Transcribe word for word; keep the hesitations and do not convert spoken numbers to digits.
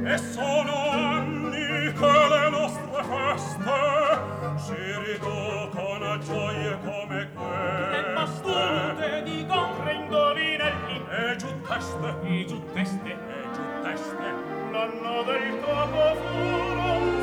E sono anni che le nostre feste si riducono a gioie come queste. Le battute di gonre indovinelli E giù teste, e giù teste e giù teste. l'anno del capo furono